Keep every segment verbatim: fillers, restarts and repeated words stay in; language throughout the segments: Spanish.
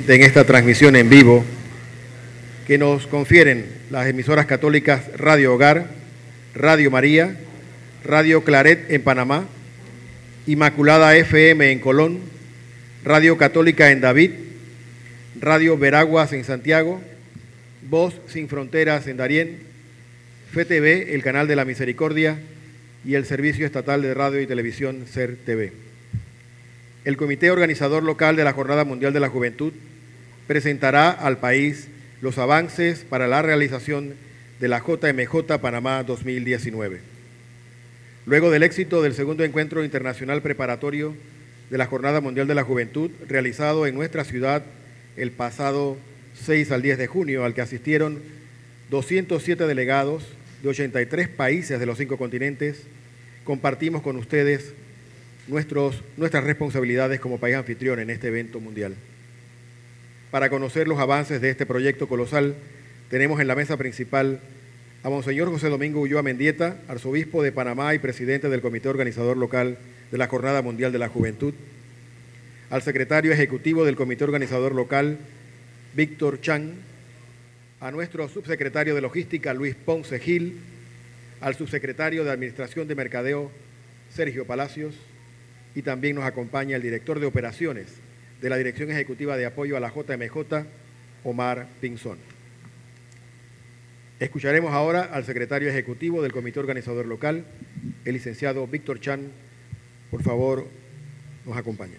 presente en esta transmisión en vivo que nos confieren las emisoras católicas Radio Hogar, Radio María, Radio Claret en Panamá, Inmaculada F M en Colón, Radio Católica en David, Radio Veraguas en Santiago, Voz Sin Fronteras en Darién, F T V, el Canal de la Misericordia y el Servicio Estatal de Radio y Televisión S E R T V. El Comité Organizador Local de la Jornada Mundial de la Juventud presentará al país los avances para la realización de la J M J Panamá dos mil diecinueve. Luego del éxito del segundo encuentro internacional preparatorio de la Jornada Mundial de la Juventud, realizado en nuestra ciudad el pasado seis al diez de junio, al que asistieron doscientos siete delegados de ochenta y tres países de los cinco continentes, compartimos con ustedes nuestros, nuestras responsabilidades como país anfitrión en este evento mundial. Para conocer los avances de este proyecto colosal, tenemos en la mesa principal a Monseñor José Domingo Ulloa Mendieta, arzobispo de Panamá y presidente del Comité Organizador Local de la Jornada Mundial de la Juventud, al secretario ejecutivo del Comité Organizador Local, Víctor Chan, a nuestro subsecretario de Logística, Luis Ponce Gil, al subsecretario de Administración de Mercadeo, Sergio Palacios, y también nos acompaña el director de Operaciones de la Dirección Ejecutiva de Apoyo a la J M J, Omar Pinzón. Escucharemos ahora al secretario ejecutivo del Comité Organizador Local, el licenciado Víctor Chan. Por favor, nos acompaña.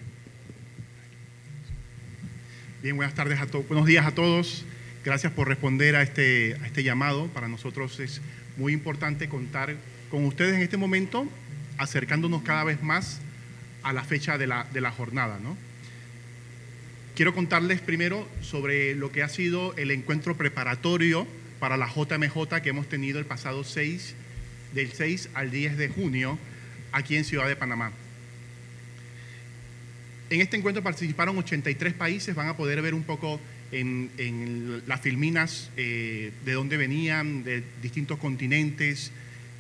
Bien, buenas tardes a todos, buenos días a todos. Gracias por responder a este, a este llamado. Para nosotros es muy importante contar con ustedes en este momento, acercándonos cada vez más a la fecha de la, de la jornada, ¿no? Quiero contarles primero sobre lo que ha sido el encuentro preparatorio para la J M J que hemos tenido el pasado seis, del seis al diez de junio, aquí en Ciudad de Panamá. En este encuentro participaron ochenta y tres países. Van a poder ver un poco en, en las filminas eh, de dónde venían, de distintos continentes.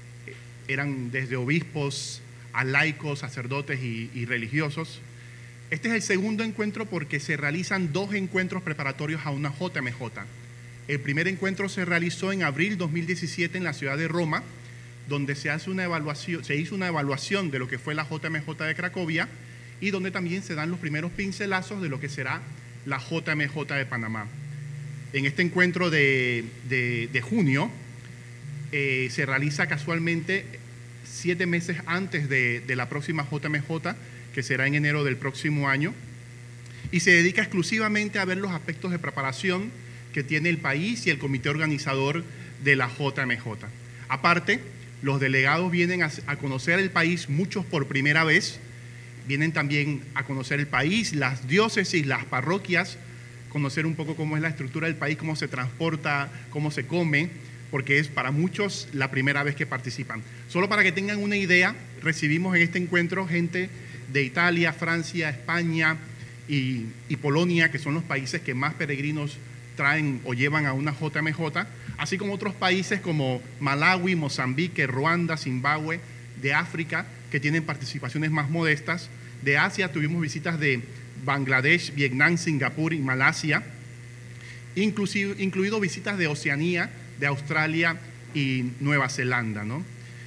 Eran desde obispos a laicos, sacerdotes y, y religiosos. Este es el segundo encuentro porque se realizan dos encuentros preparatorios a una J M J. El primer encuentro se realizó en abril dos mil diecisiete en la ciudad de Roma, donde se, hace una evaluación, se hizo una evaluación de lo que fue la J M J de Cracovia y donde también se dan los primeros pincelazos de lo que será la J M J de Panamá. En este encuentro de, de, de junio eh, se realiza casualmente siete meses antes de, de la próxima J M J, que será en enero del próximo año, y se dedica exclusivamente a ver los aspectos de preparación que tiene el país y el comité organizador de la J M J. Aparte, los delegados vienen a, a conocer el país, muchos por primera vez, vienen también a conocer el país, las diócesis, las parroquias, conocer un poco cómo es la estructura del país, cómo se transporta, cómo se come, porque es para muchos la primera vez que participan. Solo para que tengan una idea, recibimos en este encuentro gente de Italia, Francia, España y, y Polonia, que son los países que más peregrinos traen o llevan a una J M J, así como otros países como Malawi, Mozambique, Ruanda, Zimbabue, de África, que tienen participaciones más modestas. De Asia tuvimos visitas de Bangladesh, Vietnam, Singapur y Malasia, inclusive, incluido visitas de Oceanía, de Australia y Nueva Zelanda, ¿no?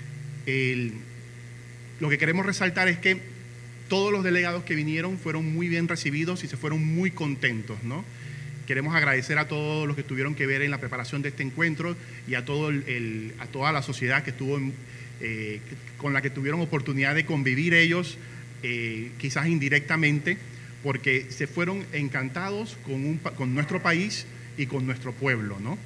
El, lo que queremos resaltar es que todos los delegados que vinieron fueron muy bien recibidos y se fueron muy contentos, ¿no? Queremos agradecer a todos los que tuvieron que ver en la preparación de este encuentro y a, todo el, el, a toda la sociedad que estuvo en, eh, con la que tuvieron oportunidad de convivir ellos, eh, quizás indirectamente, porque se fueron encantados con, un, con nuestro país y con nuestro pueblo, ¿no?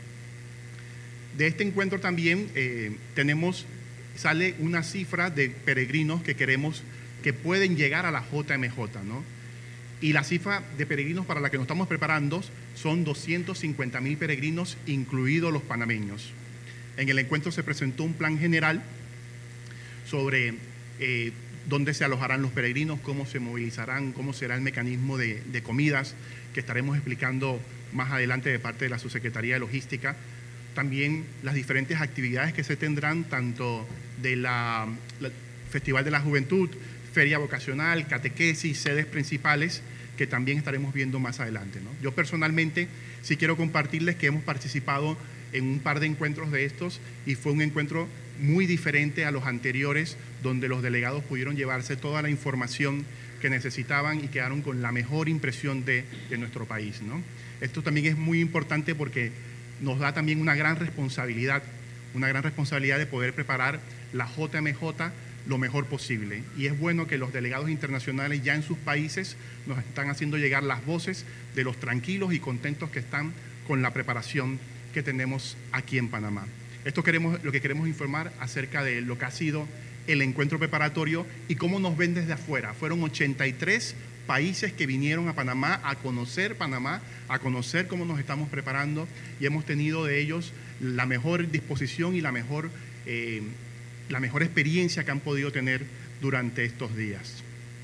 De este encuentro también eh, tenemos, sale una cifra de peregrinos que queremos que pueden llegar a la J M J, ¿no? Y la cifra de peregrinos para la que nos estamos preparando son doscientos cincuenta mil peregrinos, incluidos los panameños. En el encuentro se presentó un plan general sobre eh, dónde se alojarán los peregrinos, cómo se movilizarán, cómo será el mecanismo de, de comidas, que estaremos explicando más adelante de parte de la Subsecretaría de Logística. También las diferentes actividades que se tendrán, tanto de la, la Festival de la Juventud, Feria Vocacional, catequesis, sedes principales, que también estaremos viendo más adelante, ¿no? Yo personalmente sí quiero compartirles que hemos participado en un par de encuentros de estos y fue un encuentro muy diferente a los anteriores, donde los delegados pudieron llevarse toda la información que necesitaban y quedaron con la mejor impresión de, de nuestro país, ¿no? Esto también es muy importante porque nos da también una gran responsabilidad, una gran responsabilidad de poder preparar la J M J lo mejor posible. Y es bueno que los delegados internacionales ya en sus países nos están haciendo llegar las voces de los tranquilos y contentos que están con la preparación que tenemos aquí en Panamá. Esto queremos, lo que queremos informar acerca de lo que ha sido el encuentro preparatorio y cómo nos ven desde afuera. Fueron ochenta y tres países que vinieron a Panamá a conocer Panamá, a conocer cómo nos estamos preparando y hemos tenido de ellos la mejor disposición y la mejor, eh, la mejor experiencia que han podido tener durante estos días.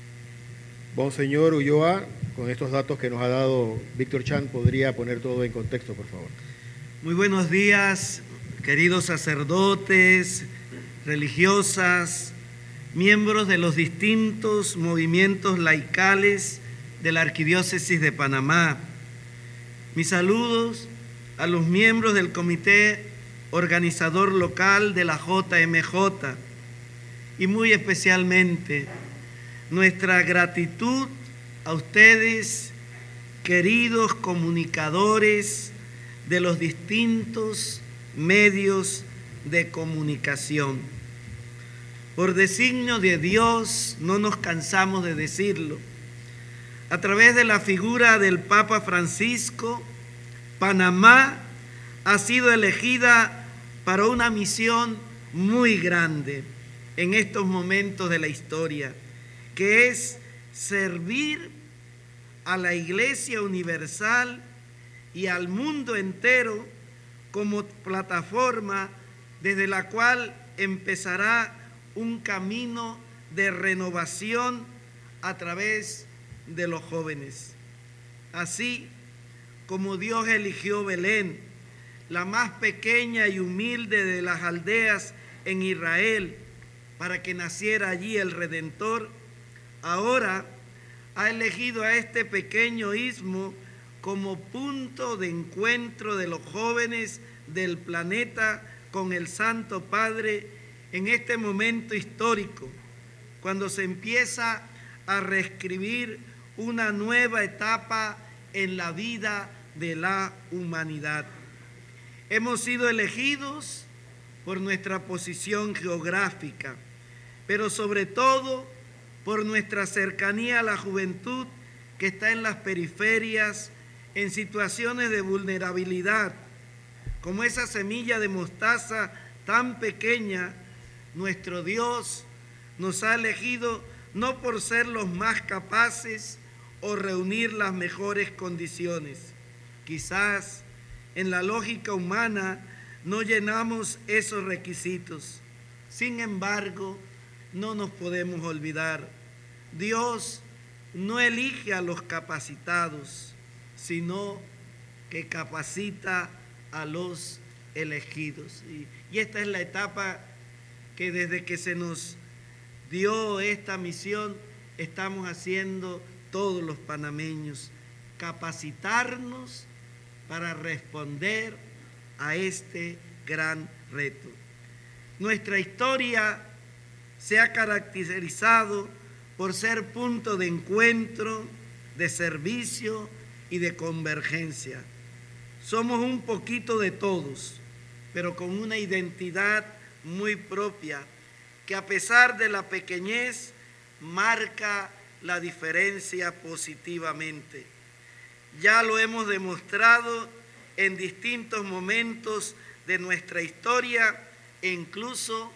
Monseñor Ulloa, con estos datos que nos ha dado Víctor Chan, ¿podría poner todo en contexto, por favor? Muy buenos días, queridos sacerdotes, religiosas, miembros de los distintos movimientos laicales de la Arquidiócesis de Panamá. Mis saludos a los miembros del Comité Organizador Local de la J M J y muy especialmente nuestra gratitud a ustedes, queridos comunicadores de los distintos medios de comunicación. Por designio de Dios, no nos cansamos de decirlo, a través de la figura del Papa Francisco, Panamá ha sido elegida para una misión muy grande en estos momentos de la historia, que es servir a la Iglesia Universal y al mundo entero como plataforma desde la cual empezará un camino de renovación a través de los jóvenes. Así como Dios eligió Belén, la más pequeña y humilde de las aldeas en Israel, para que naciera allí el Redentor, ahora ha elegido a este pequeño istmo como punto de encuentro de los jóvenes del planeta con el Santo Padre en este momento histórico, cuando se empieza a reescribir una nueva etapa en la vida de la humanidad. Hemos sido elegidos por nuestra posición geográfica, pero sobre todo por nuestra cercanía a la juventud que está en las periferias, en situaciones de vulnerabilidad. Como esa semilla de mostaza tan pequeña, nuestro Dios nos ha elegido no por ser los más capaces o reunir las mejores condiciones. Quizás en la lógica humana no llenamos esos requisitos. Sin embargo, no nos podemos olvidar, Dios no elige a los capacitados, sino que capacita a los elegidos. Y, y esta es la etapa que desde que se nos dio esta misión estamos haciendo todos los panameños, capacitarnos para responder a este gran reto. Nuestra historia se ha caracterizado por ser punto de encuentro, de servicio y de convergencia. Somos un poquito de todos, pero con una identidad muy propia que a pesar de la pequeñez marca la diferencia positivamente. Ya lo hemos demostrado en distintos momentos de nuestra historia e incluso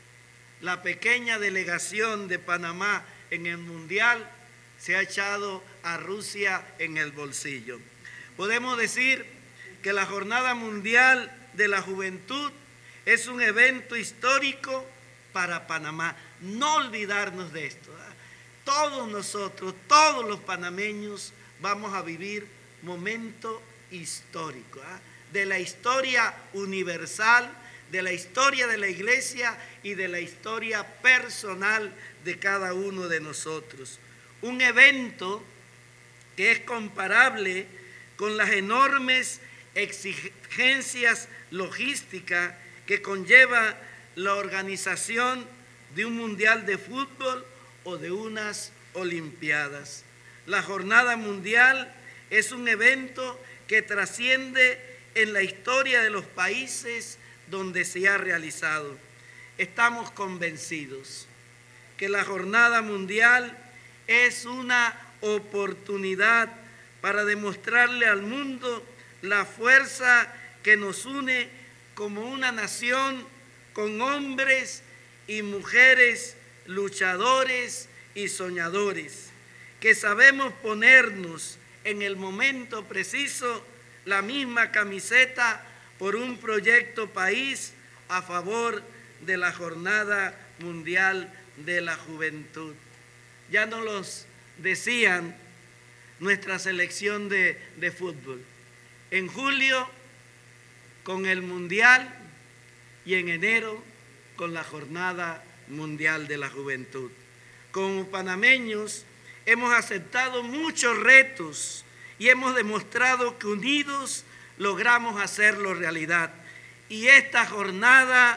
la pequeña delegación de Panamá en el Mundial se ha echado a Rusia en el bolsillo. Podemos decir que la Jornada Mundial de la Juventud es un evento histórico para Panamá. No olvidarnos de esto, ¿eh? Todos nosotros, todos los panameños vamos a vivir momento histórico, ¿eh? de la historia universal, de la historia de la Iglesia y de la historia personal de cada uno de nosotros. Un evento que es comparable con las enormes exigencias logísticas que conlleva la organización de un mundial de fútbol o de unas olimpiadas. La Jornada Mundial es un evento que trasciende en la historia de los países donde se ha realizado. Estamos convencidos que la Jornada Mundial es una oportunidad para demostrarle al mundo la fuerza que nos une como una nación con hombres y mujeres luchadores y soñadores, que sabemos ponernos en el momento preciso la misma camiseta por un proyecto país a favor de la Jornada Mundial de la Juventud. Ya nos los decían nuestra selección de, de fútbol. En julio con el Mundial y en enero con la Jornada Mundial de la Juventud. Como panameños hemos aceptado muchos retos y hemos demostrado que unidos logramos hacerlo realidad. Y esta jornada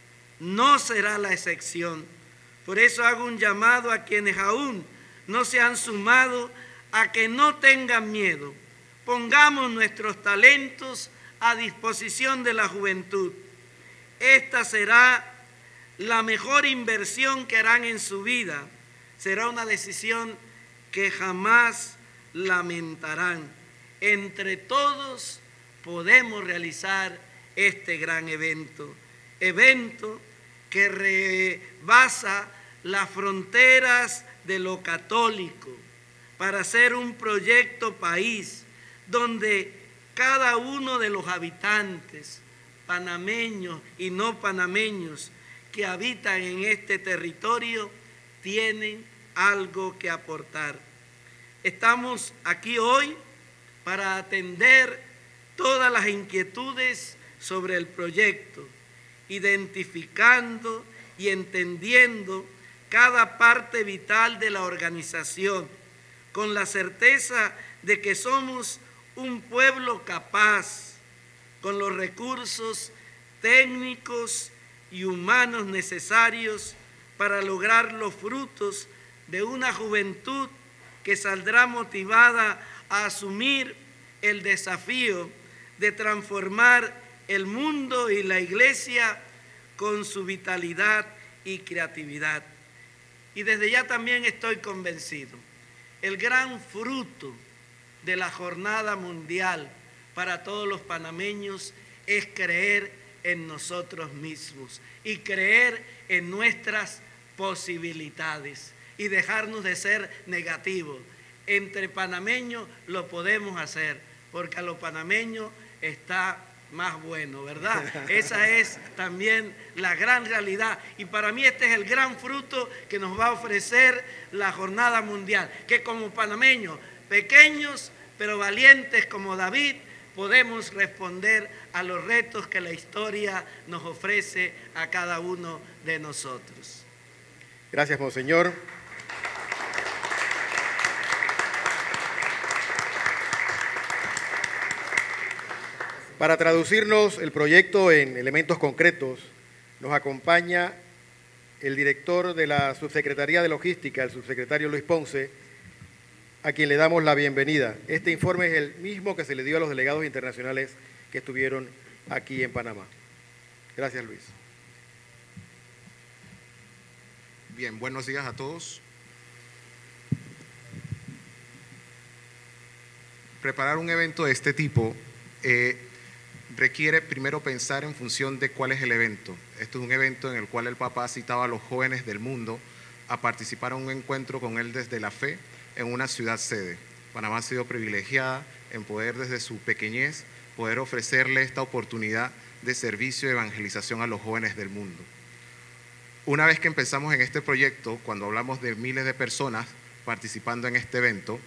no será la excepción. Por eso hago un llamado a quienes aún no se han sumado a que no tengan miedo. Pongamos nuestros talentos a disposición de la juventud. Esta será la mejor inversión que harán en su vida. Será una decisión que jamás lamentarán. Entre todos podemos realizar este gran evento. Evento que rebasa las fronteras de lo católico para hacer un proyecto país donde cada uno de los habitantes, panameños y no panameños, que habitan en este territorio, tienen algo que aportar. Estamos aquí hoy para atender todas las inquietudes sobre el proyecto, identificando y entendiendo cada parte vital de la organización, con la certeza de que somos un pueblo capaz, con los recursos técnicos y humanos necesarios para lograr los frutos de una juventud que saldrá motivada a asumir el desafío de transformar el mundo y la iglesia con su vitalidad y creatividad. Y desde ya también estoy convencido, el gran fruto de la Jornada Mundial para todos los panameños es creer en nosotros mismos y creer en nuestras posibilidades y dejarnos de ser negativos. Entre panameños lo podemos hacer, porque a los panameños está más bueno, ¿verdad? Esa es también la gran realidad. Y para mí este es el gran fruto que nos va a ofrecer la Jornada Mundial, que como panameños, pequeños pero valientes como David, podemos responder a los retos que la historia nos ofrece a cada uno de nosotros. Gracias, monseñor. Para traducirnos el proyecto en elementos concretos, nos acompaña el director de la Subsecretaría de Logística, el subsecretario Luis Ponce, a quien le damos la bienvenida. Este informe es el mismo que se le dio a los delegados internacionales que estuvieron aquí en Panamá. Gracias, Luis. Bien, buenos días a todos. Preparar un evento de este tipo eh, requiere primero pensar en función de cuál es el evento. Esto es un evento en el cual el Papa ha citado a los jóvenes del mundo a participar en un encuentro con él desde la fe en una ciudad sede. Panamá ha sido privilegiada en poder desde su pequeñez poder ofrecerle esta oportunidad de servicio y evangelización a los jóvenes del mundo. Una vez que empezamos en este proyecto, cuando hablamos de miles de personas participando en este evento,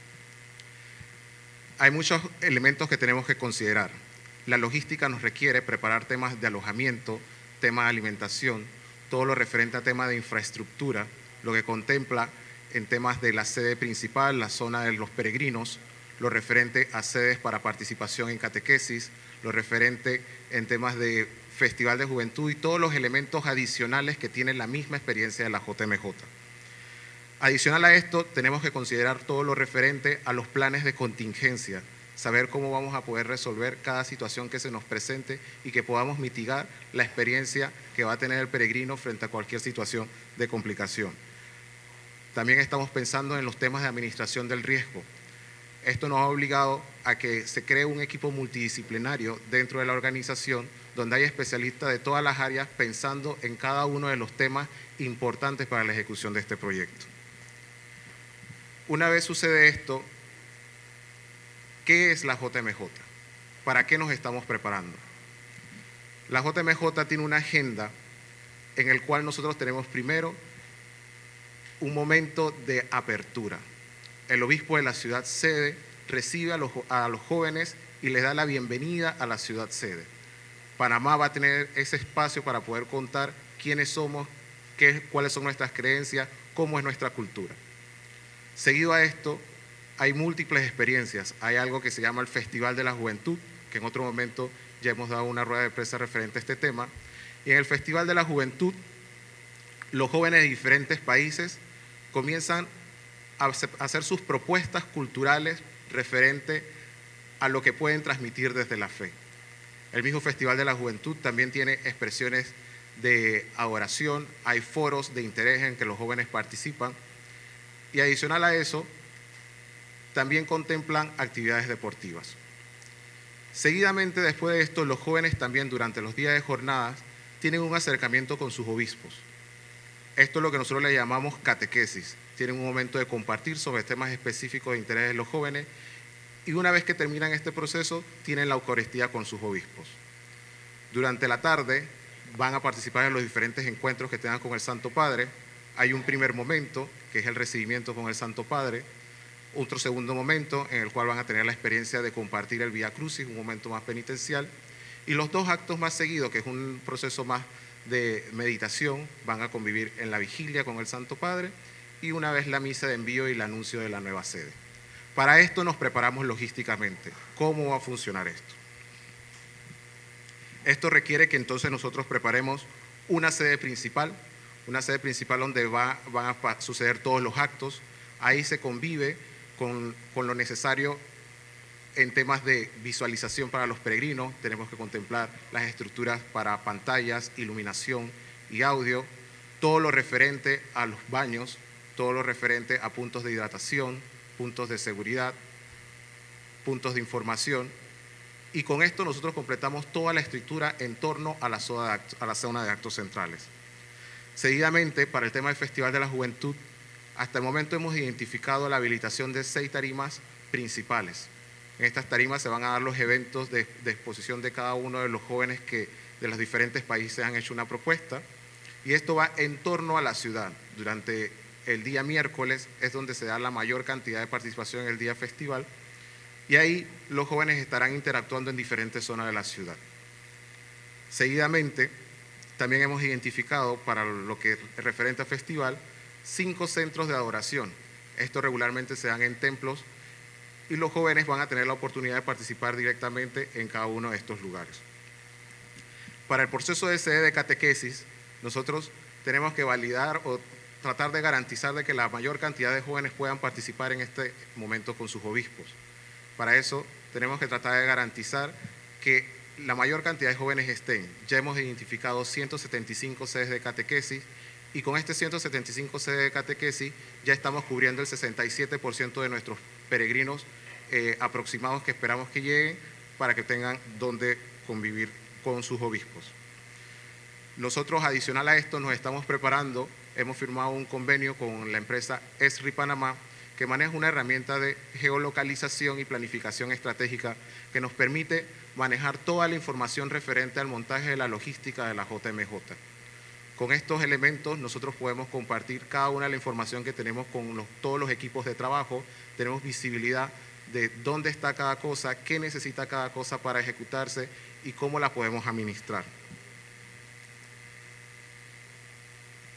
hay muchos elementos que tenemos que considerar. La logística nos requiere preparar temas de alojamiento, temas de alimentación, todo lo referente a temas de infraestructura, lo que contempla en temas de la sede principal, la zona de los peregrinos, lo referente a sedes para participación en catequesis, lo referente en temas de Festival de Juventud y todos los elementos adicionales que tiene la misma experiencia de la J M J. Adicional a esto, tenemos que considerar todo lo referente a los planes de contingencia, saber cómo vamos a poder resolver cada situación que se nos presente y que podamos mitigar la experiencia que va a tener el peregrino frente a cualquier situación de complicación. También estamos pensando en los temas de administración del riesgo. Esto nos ha obligado a que se cree un equipo multidisciplinario dentro de la organización donde hay especialistas de todas las áreas pensando en cada uno de los temas importantes para la ejecución de este proyecto. Una vez sucede esto, ¿qué es la J M J? ¿Para qué nos estamos preparando? La J M J tiene una agenda en el cual nosotros tenemos primero un momento de apertura. El obispo de la ciudad sede recibe a los, a los jóvenes y les da la bienvenida a la ciudad sede. Panamá va a tener ese espacio para poder contar quiénes somos, qué, cuáles son nuestras creencias, cómo es nuestra cultura. Seguido a esto, hay múltiples experiencias. Hay algo que se llama el Festival de la Juventud, que en otro momento ya hemos dado una rueda de prensa referente a este tema. Y en el Festival de la Juventud, los jóvenes de diferentes países comienzan a hacer sus propuestas culturales referente a lo que pueden transmitir desde la fe. El mismo Festival de la Juventud también tiene expresiones de adoración, hay foros de interés en que los jóvenes participan y adicional a eso, también contemplan actividades deportivas. Seguidamente, después de esto, los jóvenes también durante los días de jornadas tienen un acercamiento con sus obispos. Esto es lo que nosotros le llamamos catequesis. Tienen un momento de compartir sobre temas específicos de interés de los jóvenes y una vez que terminan este proceso, tienen la Eucaristía con sus obispos. Durante la tarde van a participar en los diferentes encuentros que tengan con el Santo Padre. Hay un primer momento, que es el recibimiento con el Santo Padre, otro segundo momento en el cual van a tener la experiencia de compartir el Vía Crucis, un momento más penitencial, y los dos actos más seguidos, que es un proceso más de meditación, van a convivir en la vigilia con el Santo Padre y una vez la misa de envío y el anuncio de la nueva sede. Para esto nos preparamos logísticamente. ¿Cómo va a funcionar esto? Esto requiere que entonces nosotros preparemos una sede principal, una sede principal donde va, van a suceder todos los actos. Ahí se convive con, con lo necesario en temas de visualización para los peregrinos. Tenemos que contemplar las estructuras para pantallas, iluminación y audio, todo lo referente a los baños, todo lo referente a puntos de hidratación, puntos de seguridad, puntos de información. Y con esto nosotros completamos toda la estructura en torno a la zona de actos, a la zona de actos centrales. Seguidamente, para el tema del Festival de la Juventud, hasta el momento hemos identificado la habilitación de seis tarimas principales. En estas tarimas se van a dar los eventos de, de exposición de cada uno de los jóvenes que de los diferentes países han hecho una propuesta. Y esto va en torno a la ciudad. Durante el día miércoles es donde se da la mayor cantidad de participación en el día festival. Y ahí los jóvenes estarán interactuando en diferentes zonas de la ciudad. Seguidamente, también hemos identificado para lo que es referente al festival, cinco centros de adoración. Estos regularmente se dan en templos y los jóvenes van a tener la oportunidad de participar directamente en cada uno de estos lugares. Para el proceso de sede de catequesis, nosotros tenemos que validar o tratar de garantizar de que la mayor cantidad de jóvenes puedan participar en este momento con sus obispos. Para eso tenemos que tratar de garantizar que la mayor cantidad de jóvenes estén. Ya hemos identificado ciento setenta y cinco sedes de catequesis y con este ciento setenta y cinco sedes de catequesis ya estamos cubriendo el sesenta y siete por ciento de nuestros peregrinos eh, aproximados que esperamos que lleguen para que tengan donde convivir con sus obispos. Nosotros, adicional a esto, nos estamos preparando, hemos firmado un convenio con la empresa ESRI Panamá, que maneja una herramienta de geolocalización y planificación estratégica que nos permite manejar toda la información referente al montaje de la logística de la J M J. Con estos elementos nosotros podemos compartir cada una de la información que tenemos con los, todos los equipos de trabajo, tenemos visibilidad de dónde está cada cosa, qué necesita cada cosa para ejecutarse y cómo la podemos administrar.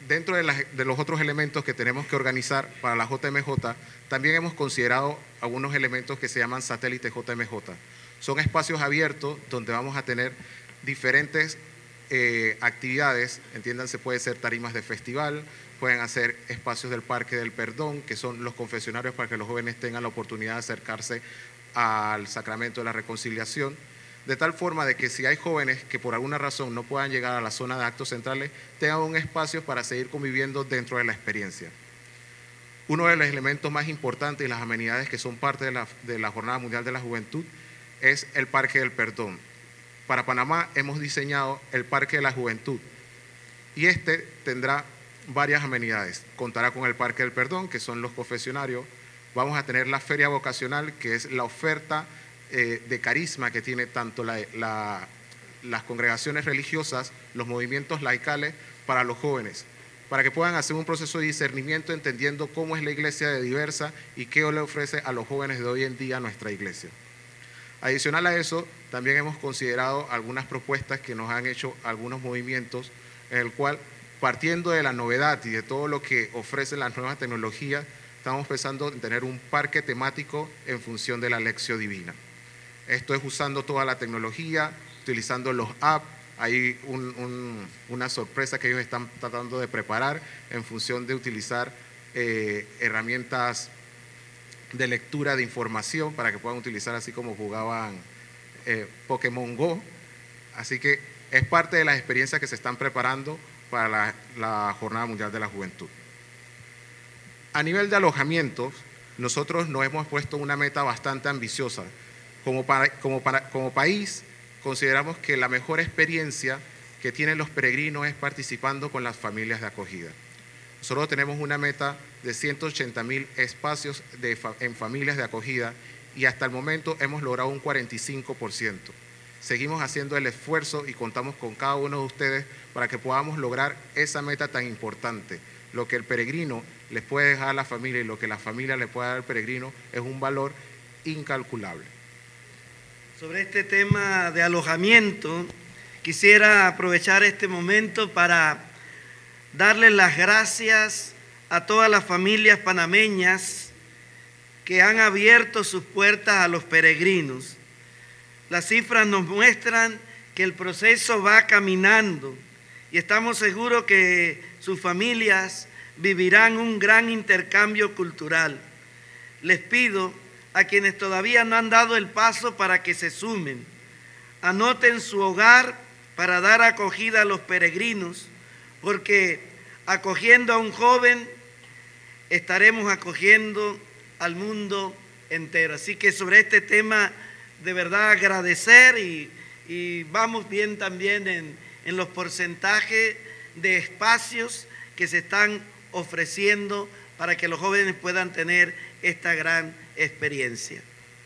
dentro de, las, de los otros elementos que tenemos que organizar para la J M J, también hemos considerado algunos elementos que se llaman satélites J M J. Son espacios abiertos donde vamos a tener diferentes eh, actividades, entiéndanse, puede ser tarimas de festival, pueden hacer espacios del Parque del Perdón, que son los confesionarios para que los jóvenes tengan la oportunidad de acercarse al sacramento de la reconciliación, de tal forma de que si hay jóvenes que por alguna razón no puedan llegar a la zona de actos centrales, tengan un espacio para seguir conviviendo dentro de la experiencia. Uno de los elementos más importantes y las amenidades que son parte de la, de la Jornada Mundial de la Juventud es el Parque del Perdón. Para Panamá hemos diseñado el Parque de la Juventud y este tendrá varias amenidades. Contará con el Parque del Perdón, que son los confesionarios. Vamos a tener la feria vocacional, que es la oferta eh, de carisma que tiene tanto la, la, las congregaciones religiosas, los movimientos laicales para los jóvenes, para que puedan hacer un proceso de discernimiento entendiendo cómo es la iglesia de diversa y qué le ofrece a los jóvenes de hoy en día nuestra iglesia. Adicional a eso, también hemos considerado algunas propuestas que nos han hecho algunos movimientos, en el cual, partiendo de la novedad y de todo lo que ofrecen las nuevas tecnologías, estamos pensando en tener un parque temático en función de la Lección Divina. Esto es usando toda la tecnología, utilizando los apps. Hay un, un, una sorpresa que ellos están tratando de preparar en función de utilizar eh, herramientas de lectura de información para que puedan utilizar así como jugaban eh, Pokémon Go. Así que es parte de las experiencias que se están preparando para la, la Jornada Mundial de la Juventud. A nivel de alojamientos, nosotros nos hemos puesto una meta bastante ambiciosa. Como, para, como, para, como país, consideramos que la mejor experiencia que tienen los peregrinos es participando con las familias de acogida. Nosotros tenemos una meta de ciento ochenta mil espacios de, en familias de acogida y hasta el momento hemos logrado un cuarenta y cinco por ciento. Seguimos haciendo el esfuerzo y contamos con cada uno de ustedes para que podamos lograr esa meta tan importante. Lo que el peregrino les puede dejar a la familia y lo que la familia le puede dar al peregrino es un valor incalculable. Sobre este tema de alojamiento, quisiera aprovechar este momento para darles las gracias a todas las familias panameñas que han abierto sus puertas a los peregrinos. Las cifras nos muestran que el proceso va caminando y estamos seguros que sus familias vivirán un gran intercambio cultural. Les pido a quienes todavía no han dado el paso para que se sumen. Anoten su hogar para dar acogida a los peregrinos, porque acogiendo a un joven estaremos acogiendo al mundo entero. Así que sobre este tema, de verdad agradecer y, y vamos bien también en, en los porcentajes de espacios que se están ofreciendo para que los jóvenes puedan tener esta gran experiencia.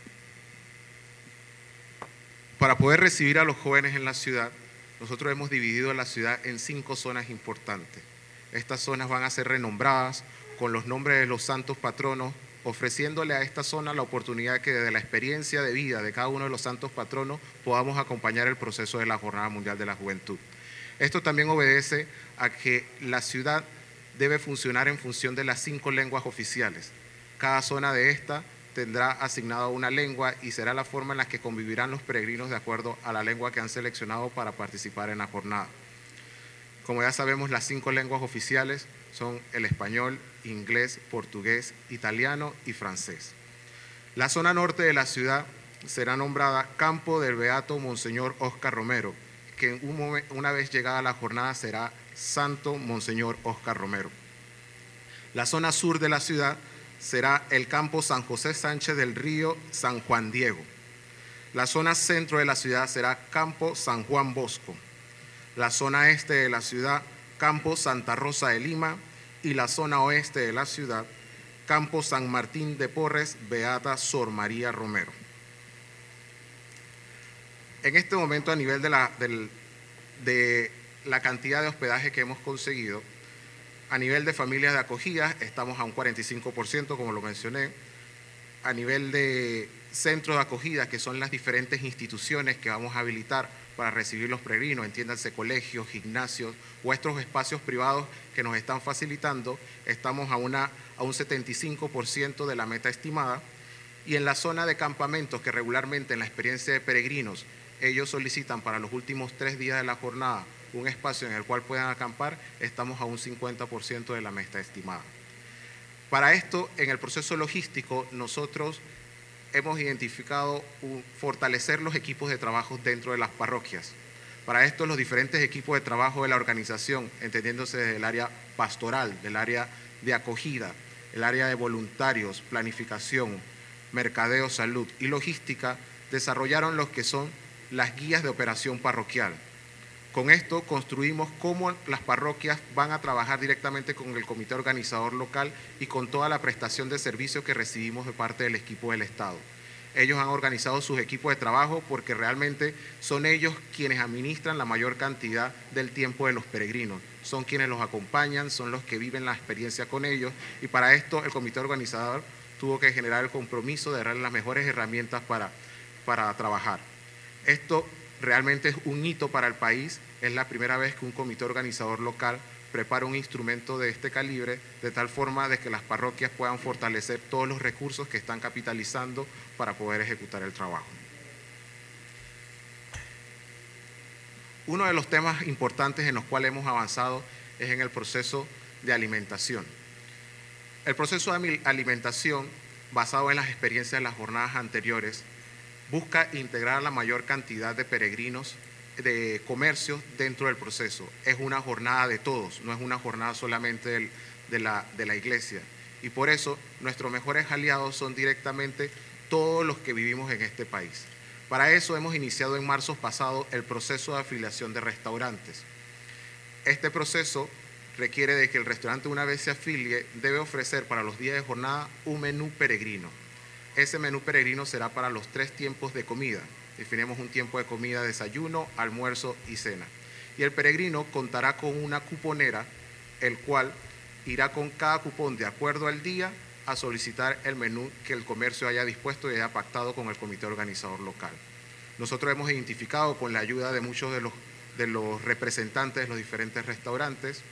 Para poder recibir a los jóvenes en la ciudad, nosotros hemos dividido la ciudad en cinco zonas importantes. Estas zonas van a ser renombradas con los nombres de los santos patronos, ofreciéndole a esta zona la oportunidad que desde la experiencia de vida de cada uno de los santos patronos podamos acompañar el proceso de la Jornada Mundial de la Juventud. Esto también obedece a que la ciudad debe funcionar en función de las cinco lenguas oficiales. Cada zona de esta tendrá asignada una lengua y será la forma en la que convivirán los peregrinos de acuerdo a la lengua que han seleccionado para participar en la jornada. Como ya sabemos, las cinco lenguas oficiales son el español, inglés, portugués, italiano y francés. La zona norte de la ciudad será nombrada Campo del Beato Monseñor Óscar Romero, que un momento, una vez llegada la jornada será Santo Monseñor Óscar Romero. La zona sur de la ciudad será el campo San José Sánchez del Río San Juan Diego. La zona centro de la ciudad será campo San Juan Bosco. La zona este de la ciudad, campo Santa Rosa de Lima, y la zona oeste de la ciudad, campo San Martín de Porres, Beata Sor María Romero. En este momento, a nivel de la, del, de la cantidad de hospedaje que hemos conseguido, a nivel de familias de acogida estamos a un cuarenta y cinco por ciento, como lo mencioné. A nivel de centros de acogida, que son las diferentes instituciones que vamos a habilitar para recibir los peregrinos, entiéndanse colegios, gimnasios o estos espacios privados que nos están facilitando, estamos a, una, a un setenta y cinco por ciento de la meta estimada. Y en la zona de campamentos, que regularmente en la experiencia de peregrinos, ellos solicitan para los últimos tres días de la jornada un espacio en el cual puedan acampar, estamos a un cincuenta por ciento de la meta estimada. Para esto, en el proceso logístico, nosotros hemos identificado un, fortalecer los equipos de trabajo dentro de las parroquias. Para esto, los diferentes equipos de trabajo de la organización, entendiéndose desde el área pastoral, del área de acogida, el área de voluntarios, planificación, mercadeo, salud y logística, desarrollaron los que son las guías de operación parroquial. Con esto construimos cómo las parroquias van a trabajar directamente con el comité organizador local y con toda la prestación de servicios que recibimos de parte del equipo del Estado. Ellos han organizado sus equipos de trabajo porque realmente son ellos quienes administran la mayor cantidad del tiempo de los peregrinos. Son quienes los acompañan, son los que viven la experiencia con ellos, y para esto el comité organizador tuvo que generar el compromiso de darle las mejores herramientas para, para trabajar. Esto realmente es un hito para el país. Es la primera vez que un comité organizador local prepara un instrumento de este calibre, de tal forma de que las parroquias puedan fortalecer todos los recursos que están capitalizando para poder ejecutar el trabajo. Uno de los temas importantes en los cuales hemos avanzado es en el proceso de alimentación. El proceso de alimentación, basado en las experiencias de las jornadas anteriores, busca integrar la mayor cantidad de peregrinos, de comercios dentro del proceso. Es una jornada de todos, no es una jornada solamente del, de, la, de la iglesia. Y por eso nuestros mejores aliados son directamente todos los que vivimos en este país. Para eso hemos iniciado en marzo pasado el proceso de afiliación de restaurantes. Este proceso requiere de que el restaurante, una vez se afilie, debe ofrecer para los días de jornada un menú peregrino. Ese menú peregrino será para los tres tiempos de comida. Definimos un tiempo de comida, desayuno, almuerzo y cena. Y el peregrino contará con una cuponera, el cual irá con cada cupón de acuerdo al día a solicitar el menú que el comercio haya dispuesto y haya pactado con el comité organizador local. Nosotros hemos identificado, con la ayuda de muchos de los, de los representantes de los diferentes restaurantes,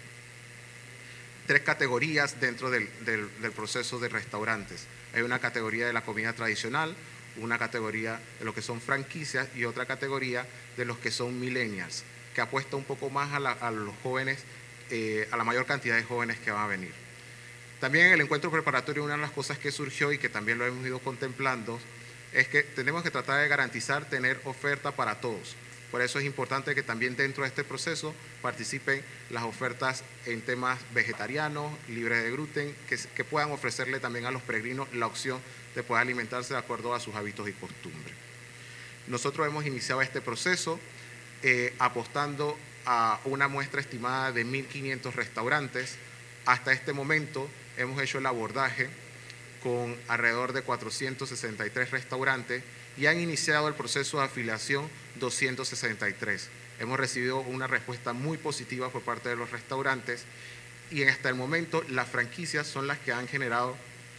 tres categorías dentro del, del, del proceso de restaurantes. Hay una categoría de la comida tradicional, una categoría de lo que son franquicias y otra categoría de los que son millennials, que apuesta un poco más a, la, a los jóvenes, eh, a la mayor cantidad de jóvenes que van a venir. También en el encuentro preparatorio, una de las cosas que surgió y que también lo hemos ido contemplando es que tenemos que tratar de garantizar tener oferta para todos. Por eso es importante que también dentro de este proceso participen las ofertas en temas vegetarianos, libres de gluten, que, que puedan ofrecerle también a los peregrinos la opción de poder alimentarse de acuerdo a sus hábitos y costumbres. Nosotros hemos iniciado este proceso eh, apostando a una muestra estimada de mil quinientos restaurantes. Hasta este momento hemos hecho el abordaje con alrededor de cuatrocientos sesenta y tres restaurantes y han iniciado el proceso de afiliación doscientos sesenta y tres. Hemos recibido una respuesta muy positiva por parte de los restaurantes y hasta el momento las franquicias son las que han generado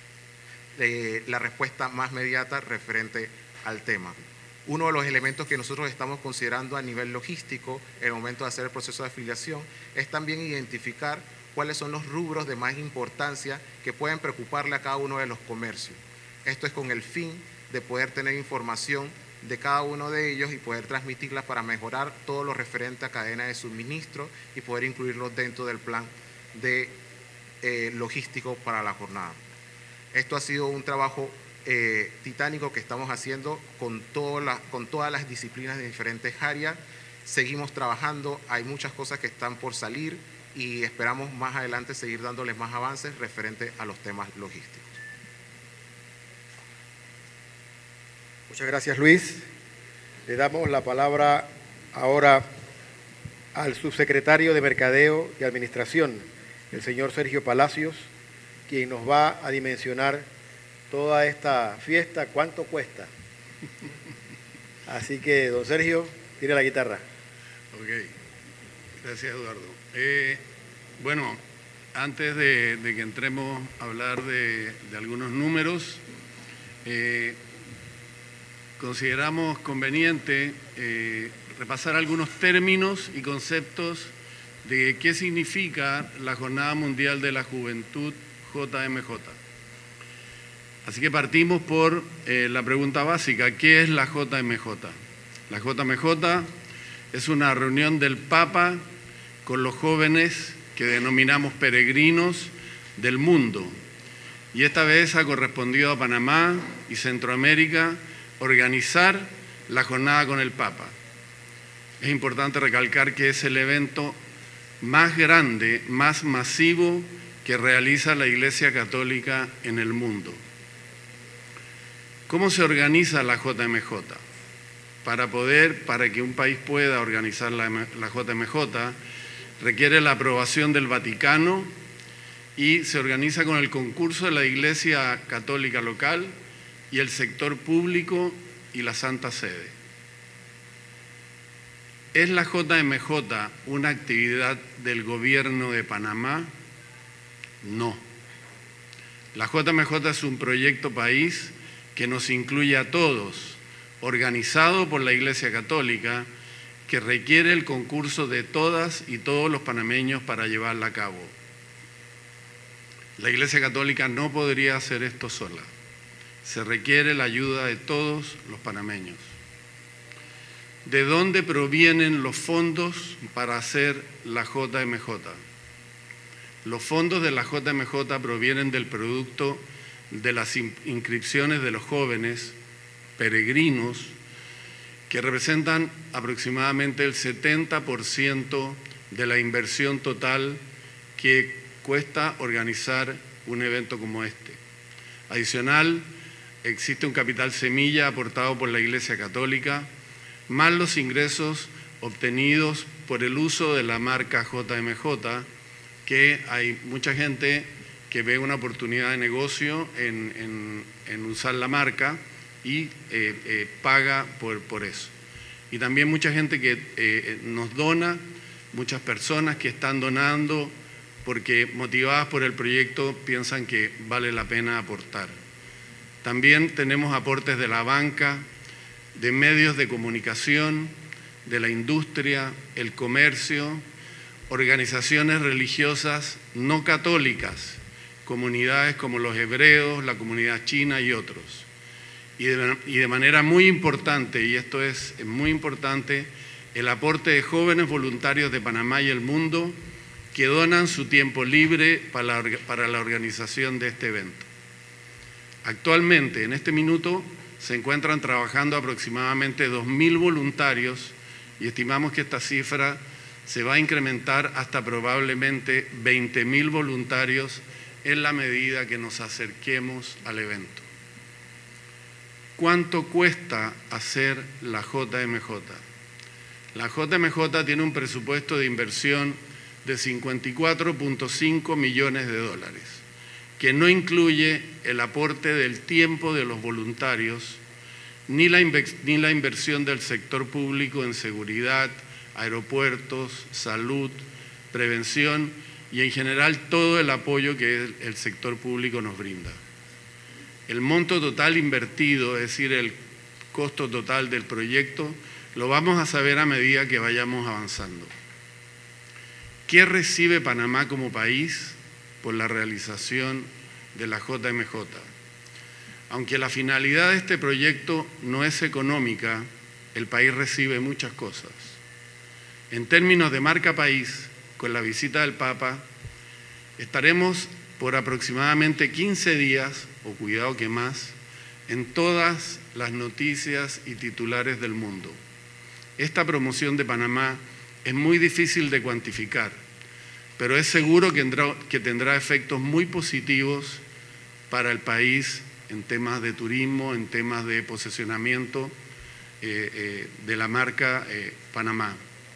eh, la respuesta más inmediata referente al tema. Uno de los elementos que nosotros estamos considerando a nivel logístico en el momento de hacer el proceso de afiliación es también identificar cuáles son los rubros de más importancia que pueden preocuparle a cada uno de los comercios. Esto es con el fin de poder tener información de cada uno de ellos y poder transmitirla para mejorar todo lo referente a cadena de suministro y poder incluirlos dentro del plan de eh, logístico para la jornada. Esto ha sido un trabajo eh, titánico que estamos haciendo con, todo la, con todas las disciplinas de diferentes áreas. Seguimos trabajando, hay muchas cosas que están por salir y esperamos más adelante seguir dándoles más avances referente a los temas logísticos. Muchas gracias, Luis. Le damos la palabra ahora al subsecretario de Mercadeo y Administración, el señor Sergio Palacios, quien nos va a dimensionar toda esta fiesta, cuánto cuesta. Así que, don Sergio, tire la guitarra. Ok, gracias, Eduardo. Eh, bueno, antes de, de que entremos a hablar de, de algunos números, eh, consideramos conveniente eh, repasar algunos términos y conceptos de qué significa la Jornada Mundial de la Juventud J M J. Así que partimos por eh, la pregunta básica, ¿qué es la J M J? La J M J es una reunión del Papa con los jóvenes que denominamos peregrinos del mundo. Y esta vez ha correspondido a Panamá y Centroamérica organizar la jornada con el Papa. Es importante recalcar que es el evento más grande, más masivo que realiza la Iglesia Católica en el mundo. ¿Cómo se organiza la J M J? Para poder, para que un país pueda organizar la, la J M J, requiere la aprobación del Vaticano y se organiza con el concurso de la Iglesia Católica local y el sector público y la Santa Sede. ¿Es la J M J una actividad del gobierno de Panamá? No. La J M J es un proyecto país que nos incluye a todos, organizado por la Iglesia Católica, que requiere el concurso de todas y todos los panameños para llevarla a cabo. La Iglesia Católica no podría hacer esto sola. Se requiere la ayuda de todos los panameños. ¿De dónde provienen los fondos para hacer la J M J? Los fondos de la J M J provienen del producto de las inscripciones de los jóvenes peregrinos, que representan aproximadamente el setenta por ciento de la inversión total que cuesta organizar un evento como este. Adicional, existe un capital semilla aportado por la Iglesia Católica, más los ingresos obtenidos por el uso de la marca J M J, que hay mucha gente que ve una oportunidad de negocio en, en, en usar la marca y eh, eh, paga por, por eso. Y también mucha gente que eh, nos dona, muchas personas que están donando porque motivadas por el proyecto piensan que vale la pena aportar. También tenemos aportes de la banca, de medios de comunicación, de la industria, el comercio, organizaciones religiosas no católicas, comunidades como los hebreos, la comunidad china y otros. Y de, y de manera muy importante, y esto es muy importante, el aporte de jóvenes voluntarios de Panamá y el mundo que donan su tiempo libre para la, para la organización de este evento. Actualmente, en este minuto, se encuentran trabajando aproximadamente dos mil voluntarios y estimamos que esta cifra se va a incrementar hasta probablemente veinte mil voluntarios en la medida que nos acerquemos al evento. ¿Cuánto cuesta hacer la J M J? La J M J tiene un presupuesto de inversión de cincuenta y cuatro punto cinco millones de dólares, que no incluye el aporte del tiempo de los voluntarios, ni la, ni la inversión del sector público en seguridad, aeropuertos, salud, prevención y en general todo el apoyo que el, el sector público nos brinda. El monto total invertido, es decir, el costo total del proyecto, lo vamos a saber a medida que vayamos avanzando. ¿Qué recibe Panamá como país por la realización de la J M J? Aunque la finalidad de este proyecto no es económica, el país recibe muchas cosas. En términos de marca país, con la visita del Papa, estaremos por aproximadamente quince días, o cuidado que más, en todas las noticias y titulares del mundo. Esta promoción de Panamá es muy difícil de cuantificar, pero es seguro que tendrá, que tendrá efectos muy positivos para el país en temas de turismo, en temas de posicionamiento eh, eh, de la marca eh, Panamá.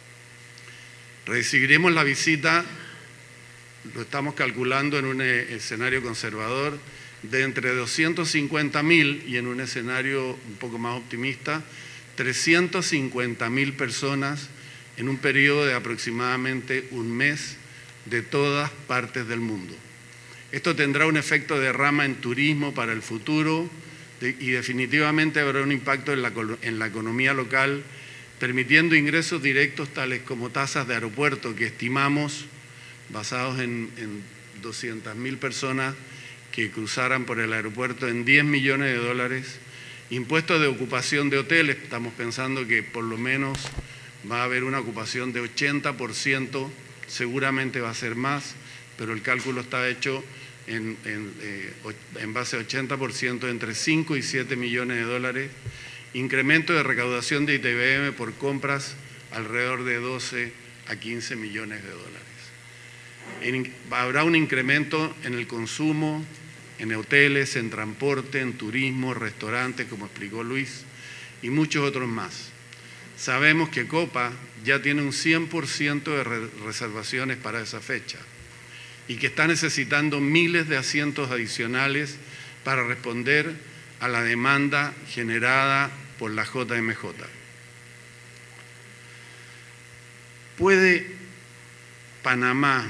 Recibiremos la visita, lo estamos calculando en un escenario conservador, de entre doscientos cincuenta mil y en un escenario un poco más optimista, trescientas cincuenta mil personas en un periodo de aproximadamente un mes de todas partes del mundo. Esto tendrá un efecto de derrama en turismo para el futuro y definitivamente habrá un impacto en la, en la economía local, permitiendo ingresos directos tales como tasas de aeropuerto que estimamos, basados en, en doscientas mil personas que cruzaran por el aeropuerto, en diez millones de dólares, impuestos de ocupación de hoteles, estamos pensando que por lo menos va a haber una ocupación de ochenta por ciento, seguramente va a ser más, pero el cálculo está hecho en, en, eh, en base a ochenta por ciento, entre cinco y siete millones de dólares, incremento de recaudación de I T B M por compras alrededor de doce a quince millones de dólares. En, habrá un incremento en el consumo, en hoteles, en transporte, en turismo, restaurantes, como explicó Luis, y muchos otros más. Sabemos que Copa ya tiene un cien por ciento de re reservaciones para esa fecha y que está necesitando miles de asientos adicionales para responder a la demanda generada por la J M J. ¿Puede Panamá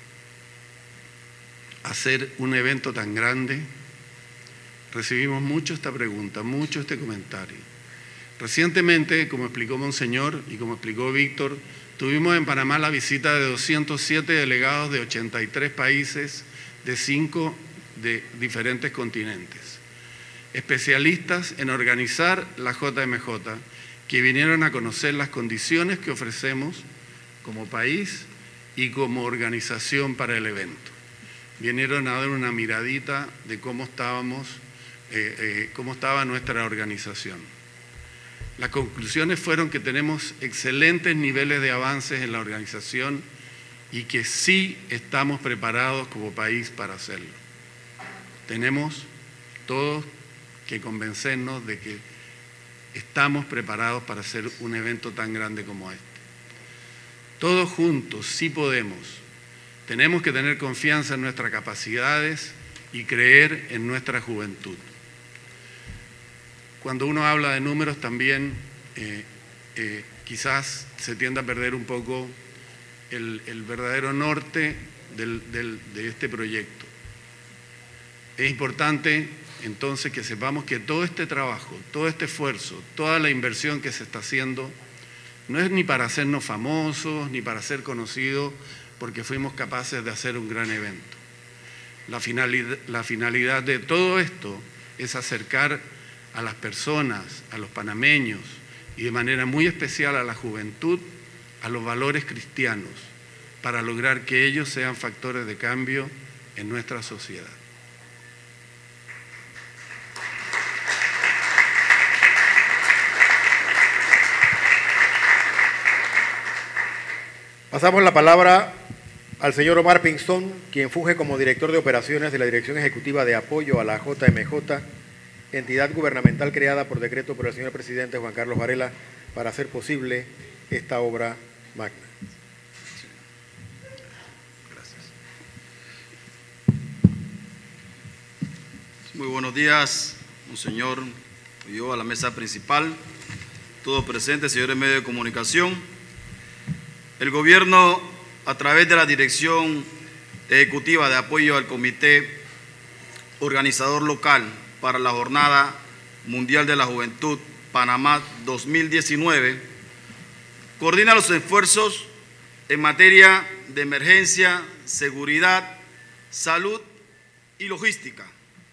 hacer un evento tan grande? Recibimos mucho esta pregunta, mucho este comentario. Recientemente, como explicó Monseñor y como explicó Víctor, tuvimos en Panamá la visita de doscientos siete delegados de ochenta y tres países de cinco de diferentes continentes, especialistas en organizar la J M J, que vinieron a conocer las condiciones que ofrecemos como país y como organización para el evento. Vinieron a dar una miradita de cómo estábamos, eh, eh, cómo estaba nuestra organización. Las conclusiones fueron que tenemos excelentes niveles de avances en la organización y que sí estamos preparados como país para hacerlo. Tenemos todos que convencernos de que estamos preparados para hacer un evento tan grande como este. Todos juntos sí podemos. Tenemos que tener confianza en nuestras capacidades y creer en nuestra juventud. Cuando uno habla de números también eh, eh, quizás se tiende a perder un poco el, el verdadero norte del, del, de este proyecto. Es importante entonces que sepamos que todo este trabajo, todo este esfuerzo, toda la inversión que se está haciendo no es ni para hacernos famosos, ni para ser conocidos, porque fuimos capaces de hacer un gran evento. La finalidad, la finalidad de todo esto es acercar a las personas, a los panameños y de manera muy especial a la juventud, a los valores cristianos, para lograr que ellos sean factores de cambio en nuestra sociedad. Pasamos la palabra al señor Omar Pinzón, quien funge como director de operaciones de la Dirección Ejecutiva de Apoyo a la J M J, entidad gubernamental creada por decreto por el señor presidente Juan Carlos Varela para hacer posible esta obra magna. Gracias. Muy buenos días, monseñor, yo a la mesa principal, todos presentes, señores medios de comunicación. El gobierno, a través de la Dirección Ejecutiva de Apoyo al Comité Organizador Local para la Jornada Mundial de la Juventud Panamá dos mil diecinueve, coordina los esfuerzos en materia de emergencia, seguridad, salud y logística,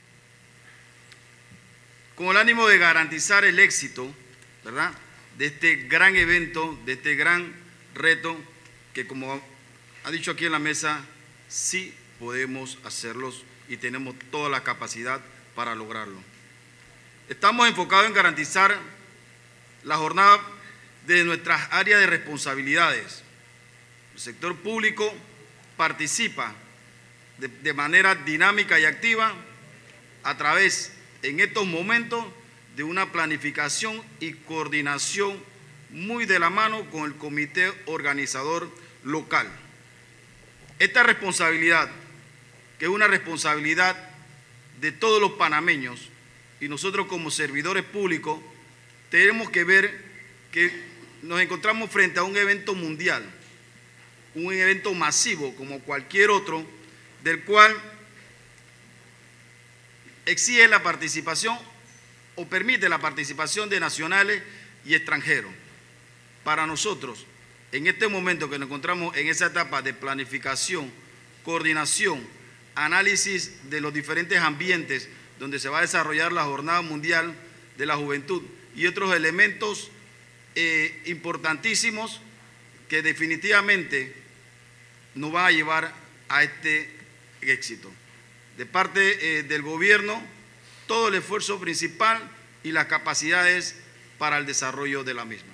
con el ánimo de garantizar el éxito, ¿verdad?, de este gran evento, de este gran reto que, como ha dicho aquí en la mesa, sí podemos hacerlos y tenemos toda la capacidad para lograrlo. Estamos enfocados en garantizar la jornada de nuestras áreas de responsabilidades. El sector público participa de, de manera dinámica y activa a través, en estos momentos, de una planificación y coordinación muy de la mano con el comité organizador local. Esta responsabilidad, que es una responsabilidad de todos los panameños, y nosotros como servidores públicos tenemos que ver que nos encontramos frente a un evento mundial, un evento masivo como cualquier otro, del cual exige la participación o permite la participación de nacionales y extranjeros. Para nosotros, en este momento que nos encontramos en esa etapa de planificación, coordinación, análisis de los diferentes ambientes donde se va a desarrollar la Jornada Mundial de la Juventud y otros elementos eh, importantísimos que definitivamente nos van a llevar a este éxito. De parte eh, del gobierno, todo el esfuerzo principal y las capacidades para el desarrollo de la misma.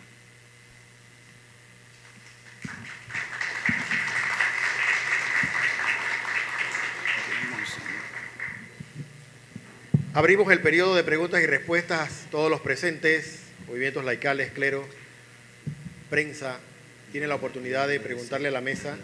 Abrimos el periodo de preguntas y respuestas. Todos los presentes, movimientos laicales, clero, prensa, tienen la oportunidad de preguntarle a la mesa.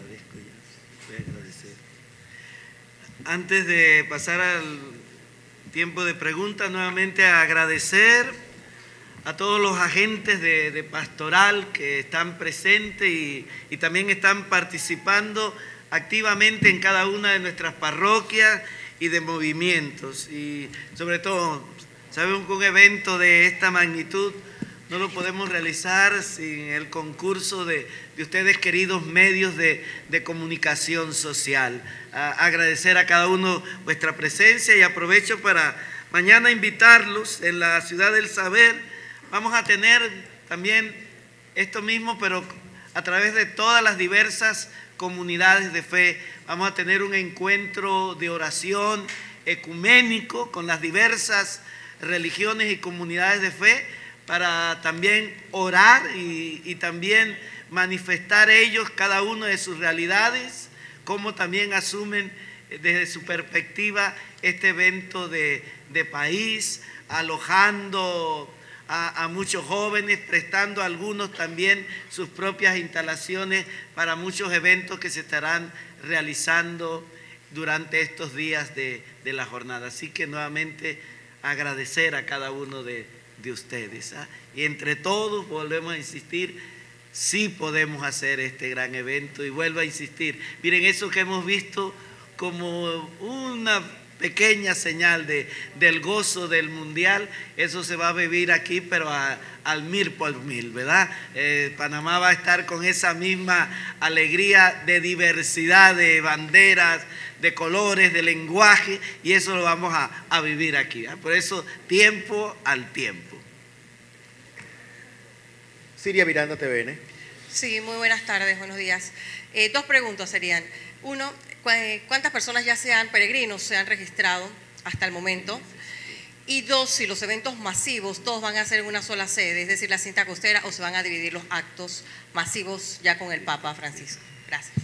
Antes de pasar al tiempo de preguntas, nuevamente agradecer a todos los agentes de, de pastoral que están presentes y, y también están participando activamente en cada una de nuestras parroquias y de movimientos. Y sobre todo, sabemos que un evento de esta magnitud no lo podemos realizar sin el concurso de, de ustedes, queridos medios de, de comunicación social. A, agradecer a cada uno vuestra presencia y aprovecho para mañana invitarlos en la Ciudad del Saber. Vamos a tener también esto mismo, pero a través de todas las diversas comunidades de fe. Vamos a tener un encuentro de oración ecuménico con las diversas religiones y comunidades de fe, para también orar y, y también manifestar ellos cada uno de sus realidades, cómo también asumen desde su perspectiva este evento de, de país, alojando a, a muchos jóvenes, prestando a algunos también sus propias instalaciones para muchos eventos que se estarán realizando durante estos días de, de la jornada. Así que nuevamente agradecer a cada uno de de ustedes, ¿ah? Y entre todos, volvemos a insistir, sí podemos hacer este gran evento. Y vuelvo a insistir, miren, eso que hemos visto como una pequeña señal de, del gozo del mundial, eso se va a vivir aquí, pero a, al mil por mil, ¿verdad? Eh, Panamá va a estar con esa misma alegría de diversidad de banderas, de colores, de lenguaje, y eso lo vamos a, a vivir aquí, ¿eh? Por eso, tiempo al tiempo. Siria Miranda, T V N. Sí, muy buenas tardes, buenos días. Eh, dos preguntas serían. Uno, ¿cuántas personas ya sean peregrinos se han registrado hasta el momento? Y dos, si los eventos masivos todos van a ser en una sola sede, es decir, la cinta costera, o se van a dividir los actos masivos ya con el Papa Francisco. Gracias.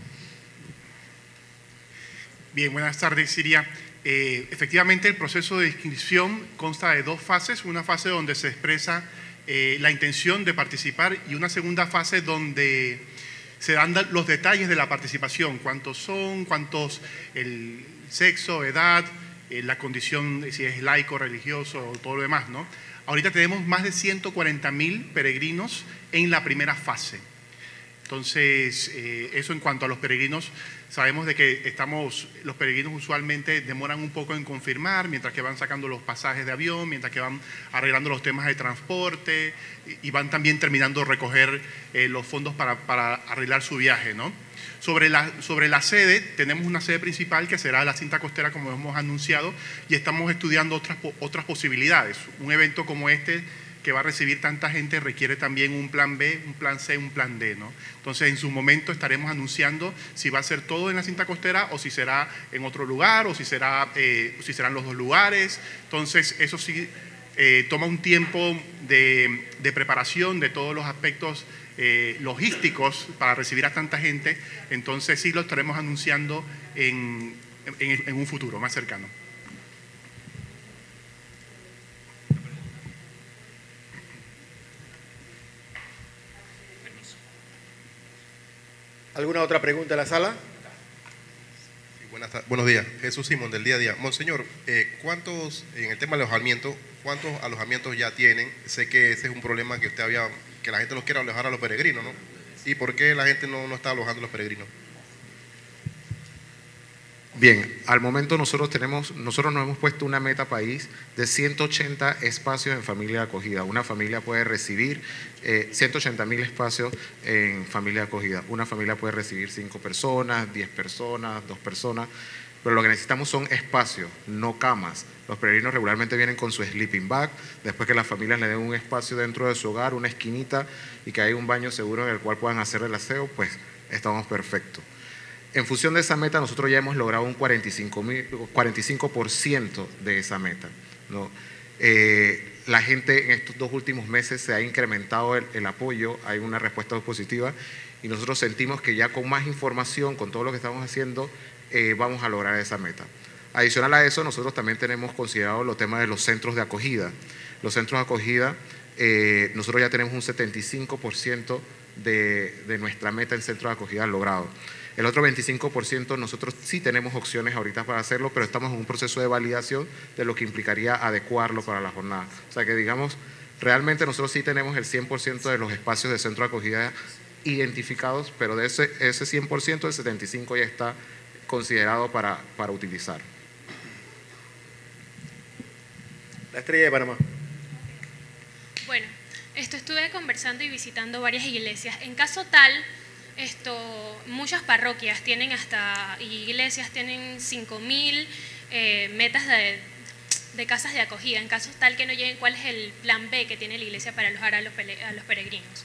Bien, buenas tardes, Siria. Eh, efectivamente, el proceso de inscripción consta de dos fases. Una fase donde se expresa eh, la intención de participar y una segunda fase donde se dan los detalles de la participación, cuántos son, cuántos, el sexo, edad, eh, la condición, si es laico, religioso o todo lo demás, ¿no? Ahorita tenemos más de ciento cuarenta mil peregrinos en la primera fase. Entonces, eh, eso en cuanto a los peregrinos. Sabemos de que estamos, los peregrinos usualmente demoran un poco en confirmar, mientras que van sacando los pasajes de avión, mientras que van arreglando los temas de transporte y, y van también terminando de recoger eh, los fondos para, para arreglar su viaje, ¿no? Sobre la, sobre la sede, tenemos una sede principal que será la cinta costera, como hemos anunciado, y estamos estudiando otras, otras posibilidades. Un evento como este, que va a recibir tanta gente, requiere también un plan B, un plan C, un plan D, ¿no? Entonces, en su momento estaremos anunciando si va a ser todo en la cinta costera o si será en otro lugar o si, será, eh, si serán los dos lugares. Entonces, eso sí eh, toma un tiempo de, de preparación de todos los aspectos eh, logísticos para recibir a tanta gente. Entonces, sí lo estaremos anunciando en, en, en un futuro más cercano. ¿Alguna otra pregunta en la sala? Sí, buenas tardes, buenos días. Jesús Simón, del día a día. Monseñor, eh, ¿cuántos, en el tema de alojamiento, cuántos alojamientos ya tienen? Sé que ese es un problema que usted había, que la gente no quiere alojar a los peregrinos, ¿no? ¿Y por qué la gente no, no está alojando a los peregrinos? Bien, al momento nosotros tenemos, nosotros nos hemos puesto una meta país de ciento ochenta espacios en familia de acogida. Una familia puede recibir eh, ciento ochenta mil espacios en familia de acogida. Una familia puede recibir cinco personas, diez personas, dos personas, pero lo que necesitamos son espacios, no camas. Los peregrinos regularmente vienen con su sleeping bag, después que las familias le den un espacio dentro de su hogar, una esquinita y que haya un baño seguro en el cual puedan hacer el aseo, pues estamos perfectos. En función de esa meta, nosotros ya hemos logrado un cuarenta y cinco por ciento de esa meta, ¿no? Eh, la gente en estos dos últimos meses se ha incrementado el, el apoyo, hay una respuesta positiva y nosotros sentimos que ya con más información, con todo lo que estamos haciendo, eh, vamos a lograr esa meta. Adicional a eso, nosotros también tenemos considerado los temas de los centros de acogida. Los centros de acogida, eh, nosotros ya tenemos un setenta y cinco por ciento de, de nuestra meta en centros de acogida logrado. El otro veinticinco por ciento nosotros sí tenemos opciones ahorita para hacerlo, pero estamos en un proceso de validación de lo que implicaría adecuarlo para la jornada. O sea que digamos, realmente nosotros sí tenemos el cien por ciento de los espacios de centro de acogida identificados, pero de ese, ese cien por ciento, el setenta y cinco por ciento ya está considerado para, para utilizar. La Estrella de Panamá. Bueno, esto estuve conversando y visitando varias iglesias. En caso tal, esto, muchas parroquias tienen hasta, y iglesias tienen cinco mil eh, metas de, de casas de acogida. En caso tal que no lleguen, ¿cuál es el plan B que tiene la iglesia para alojar a los, a los peregrinos?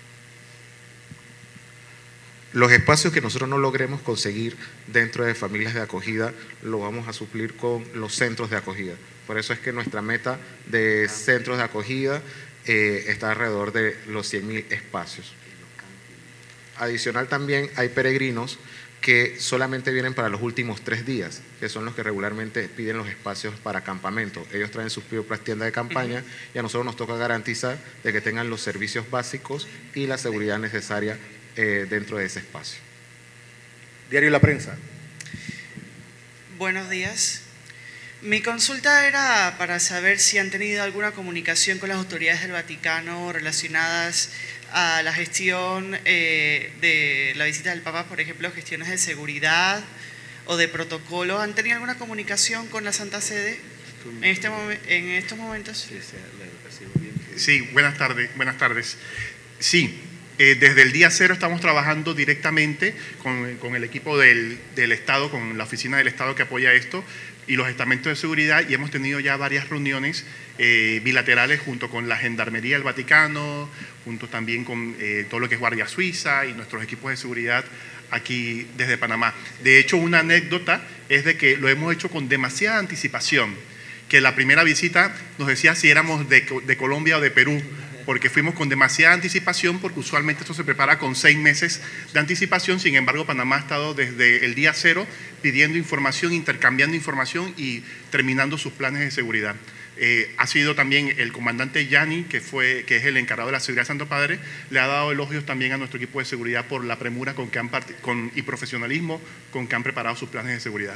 Los espacios que nosotros no logremos conseguir dentro de familias de acogida, lo vamos a suplir con los centros de acogida. Por eso es que nuestra meta de centros de acogida eh, está alrededor de los cien mil espacios. Adicional también hay peregrinos que solamente vienen para los últimos tres días, que son los que regularmente piden los espacios para campamento. Ellos traen sus propias tiendas de campaña y a nosotros nos toca garantizar de que tengan los servicios básicos y la seguridad necesaria eh, dentro de ese espacio. Diario La Prensa. Buenos días. Mi consulta era para saber si han tenido alguna comunicación con las autoridades del Vaticano relacionadas a la gestión eh, de la visita del Papa, por ejemplo, gestiones de seguridad o de protocolo. ¿Han tenido alguna comunicación con la Santa Sede en, este en estos momentos? Sí, buenas tardes. Buenas tardes. Sí, eh, desde el día cero estamos trabajando directamente con, con el equipo del, del Estado, con la oficina del Estado que apoya esto y los estamentos de seguridad, y hemos tenido ya varias reuniones eh, bilaterales junto con la Gendarmería del Vaticano, junto también con eh, todo lo que es Guardia Suiza y nuestros equipos de seguridad aquí desde Panamá. De hecho, una anécdota es de que lo hemos hecho con demasiada anticipación, que la primera visita nos decía si éramos de, de Colombia o de Perú, porque fuimos con demasiada anticipación, porque usualmente esto se prepara con seis meses de anticipación. Sin embargo, Panamá ha estado desde el día cero pidiendo información, intercambiando información y terminando sus planes de seguridad. Eh, ha sido también el comandante Yanni, que, fue, que es el encargado de la seguridad de Santo Padre, le ha dado elogios también a nuestro equipo de seguridad por la premura con que han con, y profesionalismo con que han preparado sus planes de seguridad.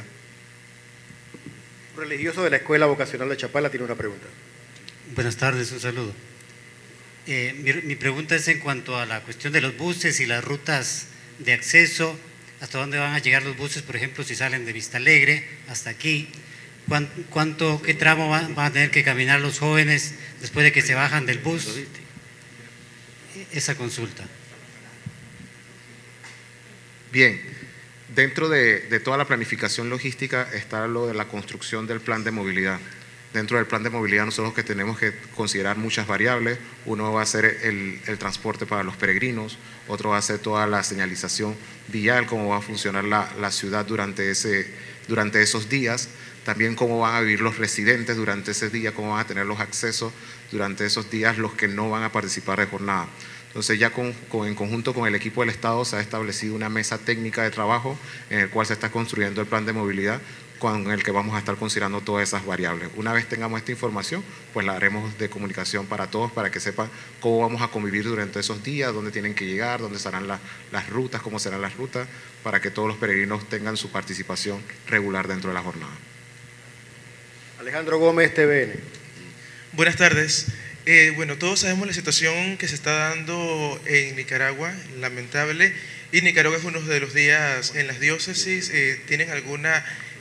Un religioso de la Escuela Vocacional de Chapala tiene una pregunta. Buenas tardes, un saludo. Eh, mi, mi pregunta es en cuanto a la cuestión de los buses y las rutas de acceso, hasta dónde van a llegar los buses, por ejemplo, si salen de Vista Alegre hasta aquí, ¿cuánto, cuánto qué tramo van, van a tener que caminar los jóvenes después de que se bajan del bus? Esa consulta. Bien, dentro de, de toda la planificación logística está lo de la construcción del plan de movilidad. Dentro del plan de movilidad nosotros que tenemos que considerar muchas variables. Uno va a ser el, el transporte para los peregrinos, otro va a ser toda la señalización vial, cómo va a funcionar la, la ciudad durante, ese, durante esos días, también cómo van a vivir los residentes durante ese día, cómo van a tener los accesos durante esos días los que no van a participar de jornada. Entonces ya con, con, en conjunto con el equipo del Estado se ha establecido una mesa técnica de trabajo en el cual se está construyendo el plan de movilidad, con el que vamos a estar considerando todas esas variables. Una vez tengamos esta información, pues la haremos de comunicación para todos, para que sepan cómo vamos a convivir durante esos días, dónde tienen que llegar, dónde serán la, las rutas, cómo serán las rutas, para que todos los peregrinos tengan su participación regular dentro de la jornada. Alejandro Gómez, T V N. Buenas tardes. Eh, bueno, todos sabemos la situación que se está dando en Nicaragua, lamentable, y Nicaragua es uno de los días en las diócesis. Eh, ¿Tienen alguna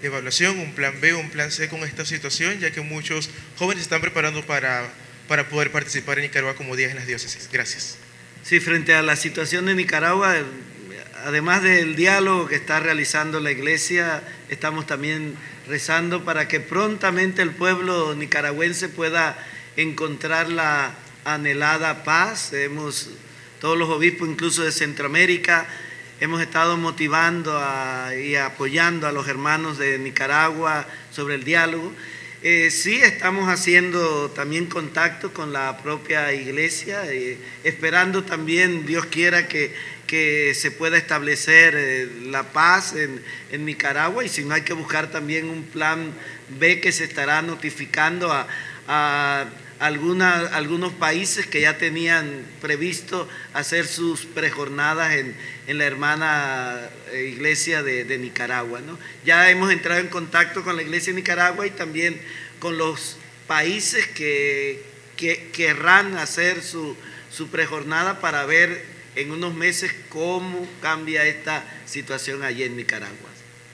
evaluación, un plan B, un plan C con esta situación, ya que muchos jóvenes se están preparando para, para poder participar en Nicaragua como días en las diócesis. Gracias. Sí, frente a la situación de Nicaragua, además del diálogo que está realizando la Iglesia, estamos también rezando para que prontamente el pueblo nicaragüense pueda encontrar la anhelada paz. Hemos, todos los obispos, incluso de Centroamérica, hemos estado motivando a, y apoyando a los hermanos de Nicaragua sobre el diálogo. Eh, sí, estamos haciendo también contacto con la propia Iglesia, eh, esperando también, Dios quiera, que, que se pueda establecer eh, la paz en, en Nicaragua, y si no, hay que buscar también un plan B que se estará notificando a, a alguna, algunos países que ya tenían previsto hacer sus prejornadas en, en la hermana Iglesia de, de Nicaragua, ¿no? Ya hemos entrado en contacto con la Iglesia de Nicaragua y también con los países que, que querrán hacer su, su prejornada para ver en unos meses cómo cambia esta situación allí en Nicaragua.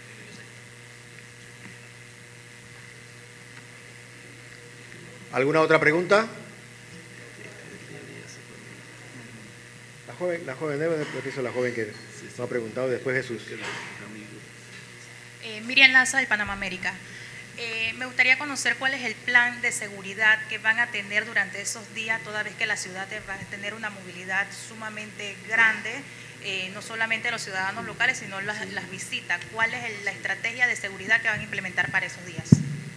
¿Alguna otra pregunta? La joven, la joven, debe de permiso la joven que nos ha preguntado, después Jesús. Eh, Miriam Laza, del Panamá América. Eh, me gustaría conocer cuál es el plan de seguridad que van a tener durante esos días, toda vez que la ciudad va a tener una movilidad sumamente grande, eh, no solamente los ciudadanos locales, sino las, las visitas. ¿Cuál es el, la estrategia de seguridad que van a implementar para esos días?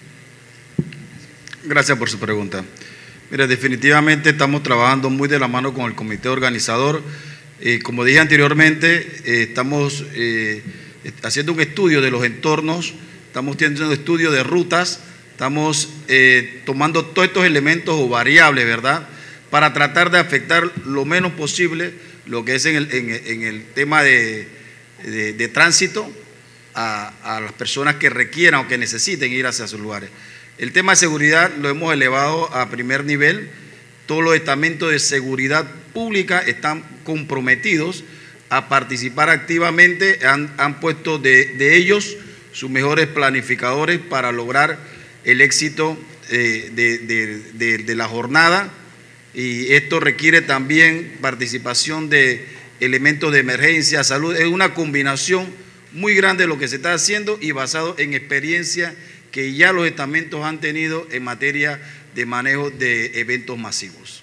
Gracias por su pregunta. Mira, definitivamente estamos trabajando muy de la mano con el comité organizador. Eh, como dije anteriormente, eh, estamos eh, haciendo un estudio de los entornos, estamos teniendo un estudio de rutas, estamos eh, tomando todos estos elementos o variables, ¿verdad?, para tratar de afectar lo menos posible lo que es en el, en, en el tema de, de, de tránsito a, a las personas que requieran o que necesiten ir hacia sus lugares. El tema de seguridad lo hemos elevado a primer nivel. Todos los estamentos de seguridad pública están comprometidos a participar activamente, han, han puesto de, de ellos sus mejores planificadores para lograr el éxito eh, de, de, de, de la jornada, y esto requiere también participación de elementos de emergencia, salud. Es una combinación muy grande de lo que se está haciendo y basado en experiencia que ya los estamentos han tenido en materia de manejo de eventos masivos.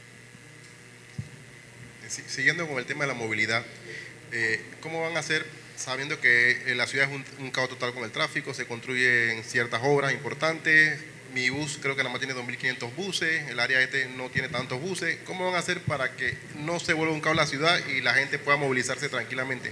Siguiendo con el tema de la movilidad, eh, ¿cómo van a hacer, sabiendo que la ciudad es un, un caos total con el tráfico, se construyen ciertas obras importantes? Mi bus creo que nada más tiene dos mil quinientos buses, el área este no tiene tantos buses. ¿Cómo van a hacer para que no se vuelva un caos la ciudad y la gente pueda movilizarse tranquilamente?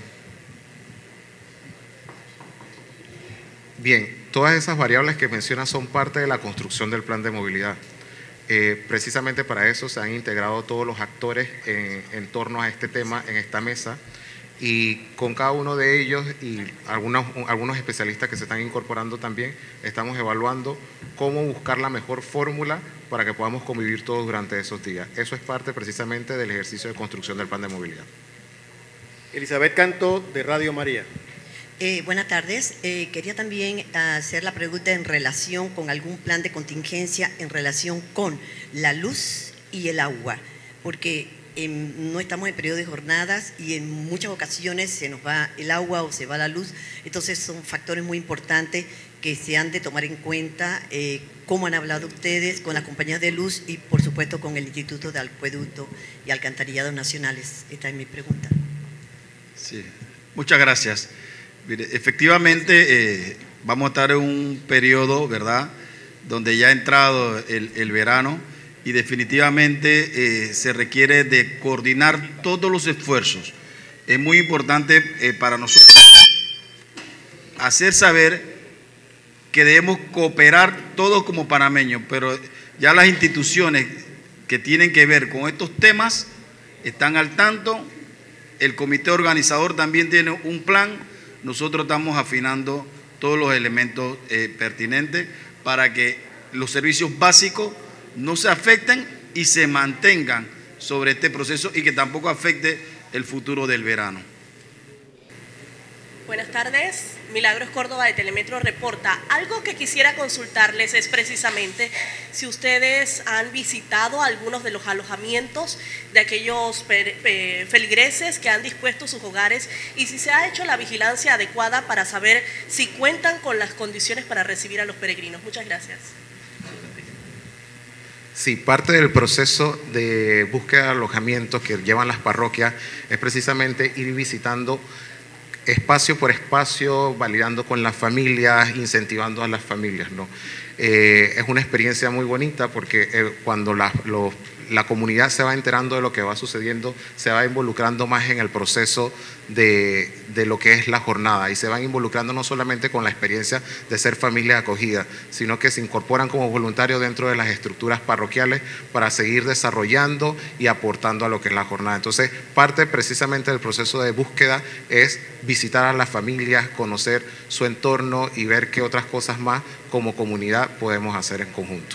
Bien, todas esas variables que mencionas son parte de la construcción del plan de movilidad. Eh, precisamente para eso se han integrado todos los actores en, en torno a este tema en esta mesa, y con cada uno de ellos y algunos, algunos especialistas que se están incorporando también, estamos evaluando cómo buscar la mejor fórmula para que podamos convivir todos durante esos días. Eso es parte precisamente del ejercicio de construcción del plan de movilidad. Elizabeth Canto, de Radio María. Eh, buenas tardes. Eh, quería también hacer la pregunta en relación con algún plan de contingencia en relación con la luz y el agua, porque eh, no estamos en periodo de jornadas y en muchas ocasiones se nos va el agua o se va la luz. Entonces son factores muy importantes que se han de tomar en cuenta, eh, cómo han hablado ustedes con las compañías de luz y por supuesto con el Instituto de Acueducto y Alcantarillado Nacionales. Esta es mi pregunta. Sí, muchas gracias. Mire, efectivamente, eh, vamos a estar en un periodo, ¿verdad?, donde ya ha entrado el, el verano, y definitivamente eh, se requiere de coordinar todos los esfuerzos. Es muy importante eh, para nosotros hacer saber que debemos cooperar todos como panameños, pero ya las instituciones que tienen que ver con estos temas están al tanto. El comité organizador también tiene un plan. Nosotros estamos afinando todos los elementos eh, pertinentes para que los servicios básicos no se afecten y se mantengan sobre este proceso, y que tampoco afecte el futuro del verano. Buenas tardes, Milagros Córdoba de Telemetro reporta. Algo que quisiera consultarles es precisamente si ustedes han visitado algunos de los alojamientos de aquellos feligreses que han dispuesto sus hogares y si se ha hecho la vigilancia adecuada para saber si cuentan con las condiciones para recibir a los peregrinos. Muchas gracias. Sí, parte del proceso de búsqueda de alojamientos que llevan las parroquias es precisamente ir visitando espacio por espacio, validando con las familias, incentivando a las familias, ¿no? Eh, es una experiencia muy bonita porque eh, cuando la, los, la comunidad se va enterando de lo que va sucediendo, se va involucrando más en el proceso de, de lo que es la jornada y se van involucrando no solamente con la experiencia de ser familia de acogida, sino que se incorporan como voluntarios dentro de las estructuras parroquiales para seguir desarrollando y aportando a lo que es la jornada. Entonces, parte precisamente del proceso de búsqueda es visitar a las familias, conocer su entorno y ver qué otras cosas más como comunidad podemos hacer en conjunto.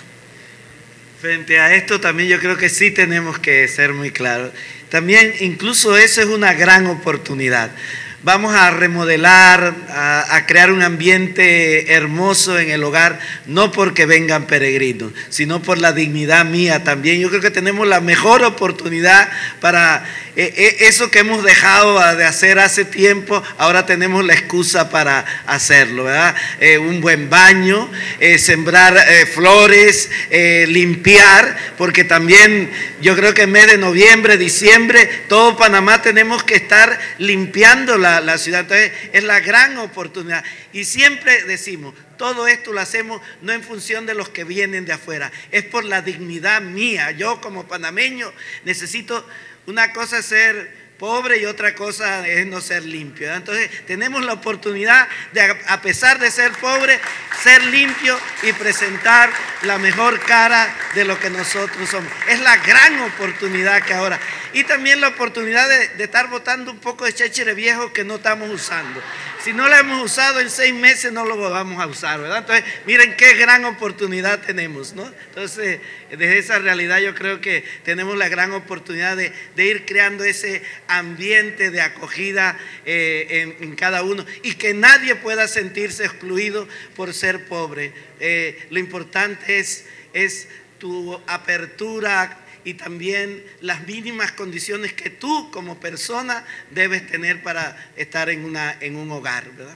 Frente a esto también yo creo que sí tenemos que ser muy claros. También incluso eso es una gran oportunidad. Vamos a remodelar, a, a crear un ambiente hermoso en el hogar, no porque vengan peregrinos, sino por la dignidad mía también. Yo creo que tenemos la mejor oportunidad para eh, eh, eso que hemos dejado de hacer hace tiempo, ahora tenemos la excusa para hacerlo, ¿verdad? Eh, un buen baño, eh, sembrar eh, flores, eh, limpiar, porque también yo creo que en mes de noviembre, diciembre, todo Panamá tenemos que estar limpiando la La, la ciudad. Entonces es la gran oportunidad y siempre decimos, todo esto lo hacemos no en función de los que vienen de afuera, es por la dignidad mía. Yo como panameño necesito, una cosa es ser pobre y otra cosa es no ser limpio, ¿verdad? Entonces tenemos la oportunidad de, a pesar de ser pobre, ser limpio y presentar la mejor cara de lo que nosotros somos. Es la gran oportunidad que ahora, y también la oportunidad de, de estar botando un poco de chéchere viejo que no estamos usando. Si no lo hemos usado en seis meses no lo vamos a usar, ¿verdad? Entonces miren qué gran oportunidad tenemos, ¿no? Entonces desde esa realidad yo creo que tenemos la gran oportunidad de, de ir creando ese ambiente de acogida eh, en, en cada uno y que nadie pueda sentirse excluido por ser pobre. Eh, lo importante es, es tu apertura y también las mínimas condiciones que tú como persona debes tener para estar en, una, en un hogar, ¿verdad?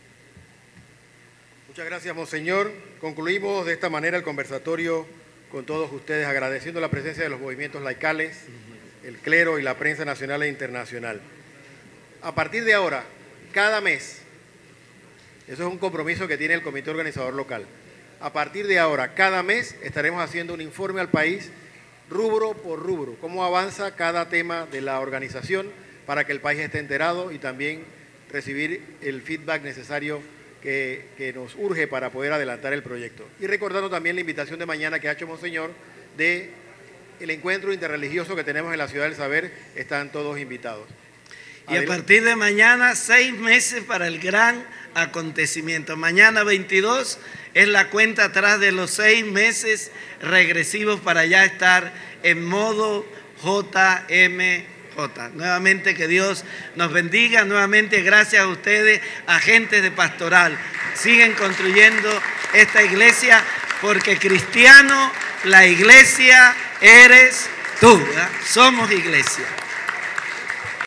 Muchas gracias, Monseñor. Concluimos de esta manera el conversatorio con todos ustedes, agradeciendo la presencia de los movimientos laicales, el clero y la prensa nacional e internacional. A partir de ahora, cada mes, eso es un compromiso que tiene el comité organizador local, a partir de ahora, cada mes estaremos haciendo un informe al país rubro por rubro, cómo avanza cada tema de la organización para que el país esté enterado y también recibir el feedback necesario que, que nos urge para poder adelantar el proyecto. Y recordando también la invitación de mañana que ha hecho Monseñor de el encuentro interreligioso que tenemos en la Ciudad del Saber, están todos invitados. Y a partir de mañana, seis meses para el gran acontecimiento. Mañana veintidós es la cuenta atrás de los seis meses regresivos para ya estar en modo J M J. Nuevamente que Dios nos bendiga, nuevamente gracias a ustedes, agentes de pastoral. Siguen construyendo esta iglesia porque cristiano, la iglesia eres tú, ¿verdad? Somos iglesia.